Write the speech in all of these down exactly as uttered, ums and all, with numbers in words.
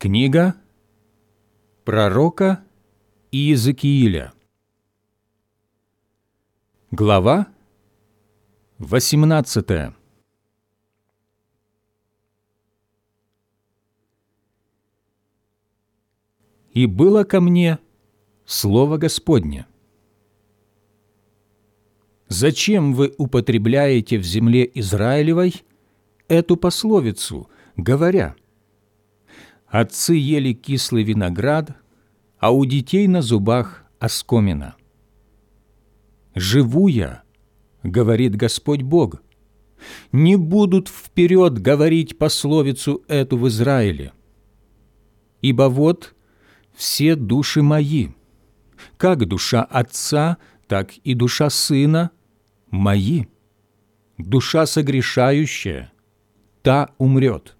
Книга пророка Иезекииля, глава восемнадцатая. «И было ко мне слово Господне: зачем вы употребляете в земле Израилевой эту пословицу, говоря: отцы ели кислый виноград, а у детей на зубах оскомина? Живу я, говорит Господь Бог, не будут вперед говорить пословицу эту в Израиле. Ибо вот все души мои, как душа отца, так и душа сына мои. Душа согрешающая, та умрет.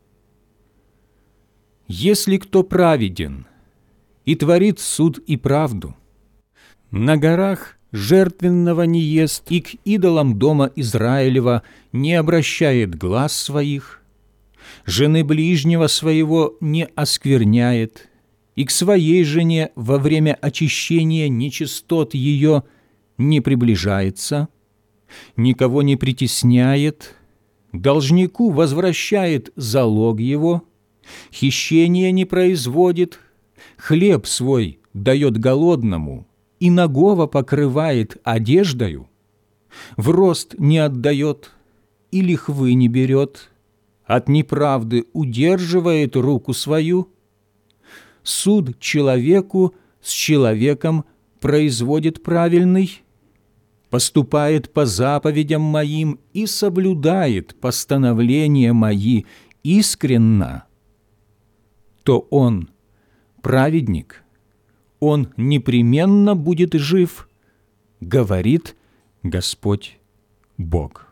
Если кто праведен и творит суд и правду, на горах жертвенного не ест и к идолам дома Израилева не обращает глаз своих, жены ближнего своего не оскверняет, и к своей жене во время очищения нечистот ее не приближается, никого не притесняет, должнику возвращает залог его, хищения не производит, хлеб свой дает голодному и нагого покрывает одеждою, в рост не отдает и лихвы не берет, от неправды удерживает руку свою, суд человеку с человеком производит правильный, поступает по заповедям моим и соблюдает постановления мои искренно, то он праведник, он непременно будет жив, говорит Господь Бог.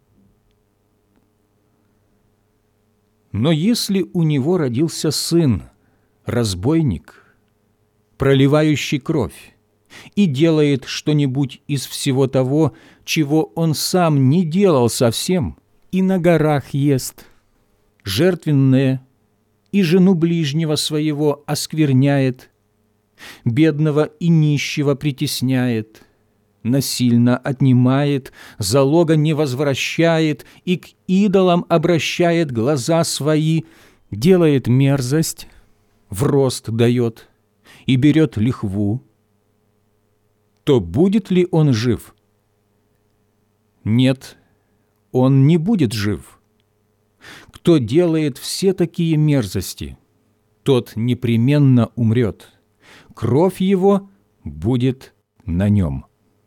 Но если у него родился сын, разбойник, проливающий кровь, и делает что-нибудь из всего того, чего он сам не делал совсем, и на горах ест жертвенное, и жену ближнего своего оскверняет, бедного и нищего притесняет, насильно отнимает, залога не возвращает и к идолам обращает глаза свои, делает мерзость, в рост дает и берет лихву, то будет ли он жив? Нет, он не будет жив. Кто делает все такие мерзости, тот непременно умрет, кровь его будет на нем.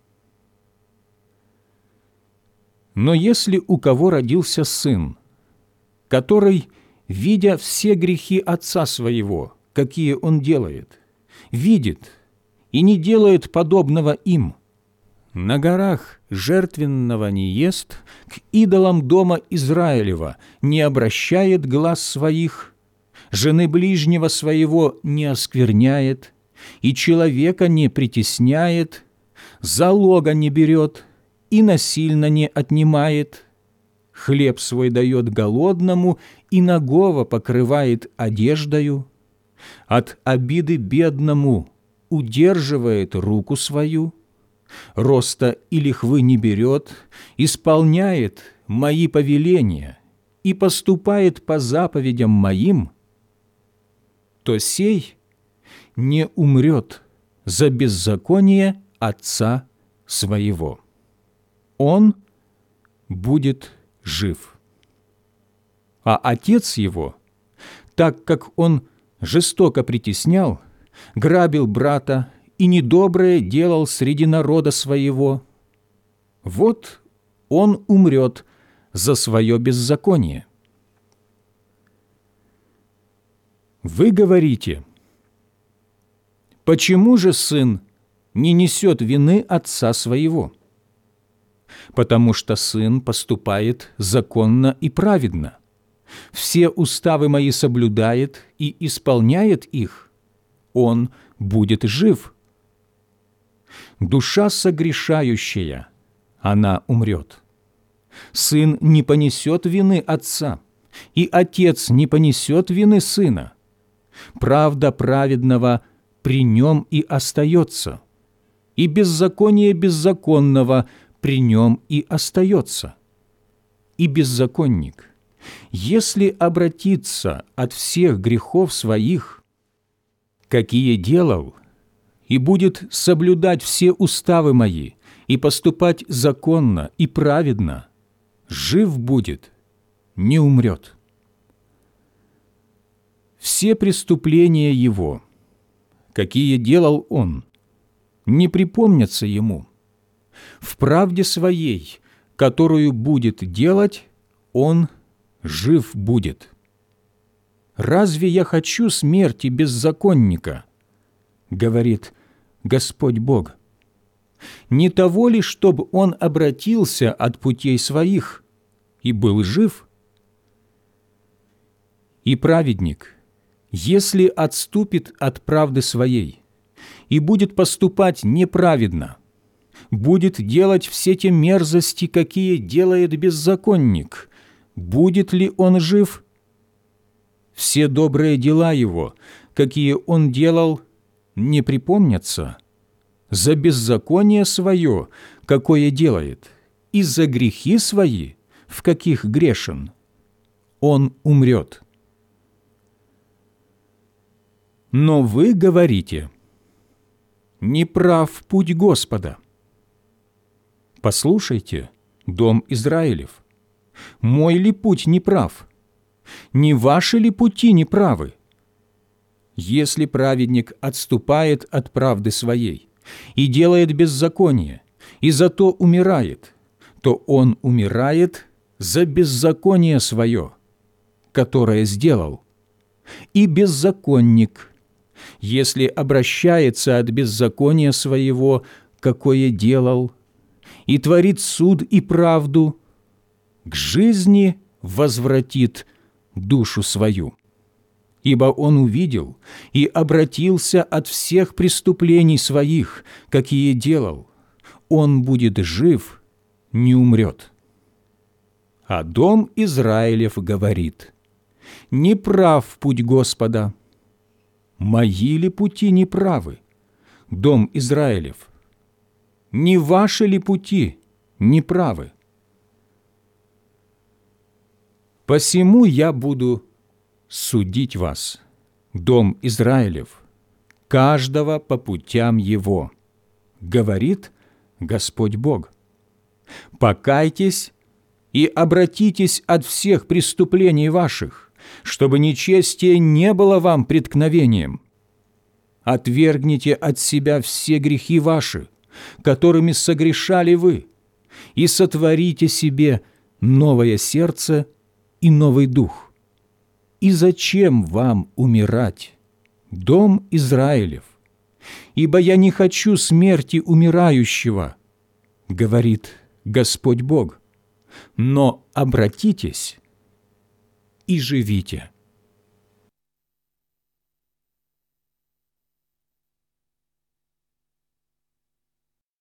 Но если у кого родился сын, который, видя все грехи отца своего, какие он делает, видит и не делает подобного им, на горах жертвенного не ест, к идолам дома Израилева не обращает глаз своих, жены ближнего своего не оскверняет, и человека не притесняет, залога не берет и насильно не отнимает, хлеб свой дает голодному и нагого покрывает одеждою, от обиды бедному удерживает руку свою, роста и лихвы не берет, исполняет мои повеления и поступает по заповедям моим, то сей не умрет за беззаконие отца своего. Он будет жив. А отец его, так как он жестоко притеснял, грабил брата и недоброе делал среди народа своего, вот он умрет за свое беззаконие. Вы говорите: почему же сын не несет вины отца своего? Потому что сын поступает законно и праведно, все уставы мои соблюдает и исполняет их, он будет жив. Душа согрешающая, она умрет. Сын не понесет вины отца, и отец не понесет вины сына, правда праведного при нем и остается, и беззаконие беззаконного при нем и остается. И беззаконник, если обратиться от всех грехов своих, какие делал, и будет соблюдать все уставы мои, и поступать законно и праведно, жив будет, не умрет. Все преступления его, какие делал он, не припомнятся ему. В правде своей, которую будет делать, он жив будет. «Разве я хочу смерти беззаконника?» — говорит Господь Бог. «Не того ли, чтобы он обратился от путей своих и был жив?» И праведник, если отступит от правды своей и будет поступать неправедно, будет делать все те мерзости, какие делает беззаконник, будет ли он жив? Все добрые дела его, какие он делал, не припомнятся. За беззаконие свое, какое делает, и за грехи свои, в каких грешен, он умрет. Но вы говорите: не прав путь Господа. Послушайте, дом Израилев, мой ли путь не прав? Не ваши ли пути не правы? Если праведник отступает от правды своей и делает беззаконие, и зато умирает, то он умирает за беззаконие свое, которое сделал. И беззаконник, если обращается от беззакония своего, какое делал, и творит суд и правду, к жизни возвратит душу свою. Ибо он увидел и обратился от всех преступлений своих, какие делал, он будет жив, не умрет. А дом Израилев говорит: не прав путь Господа. Мои ли пути не правы, дом Израилев? Не ваши ли пути не правы? Посему я буду судить вас, дом Израилев, каждого по путям его, говорит Господь Бог. Покайтесь и обратитесь от всех преступлений ваших, чтобы нечестие не было вам преткновением. Отвергните от себя все грехи ваши, которыми согрешали вы, и сотворите себе новое сердце и новый дух. И зачем вам умирать, дом Израилев? Ибо я не хочу смерти умирающего, говорит Господь Бог, но обратитесь и живите.